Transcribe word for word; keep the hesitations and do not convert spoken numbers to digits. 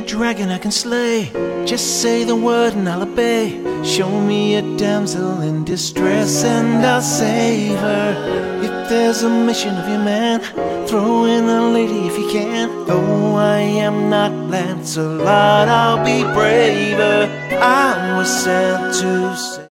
a dragon I can slay. Just say the word and I'll obey. Show me a damsel in distress and I'll save her. If there's a mission of your man, throw in a lady if you can. Though I am not Lancelot, I'll be braver. I was sent to say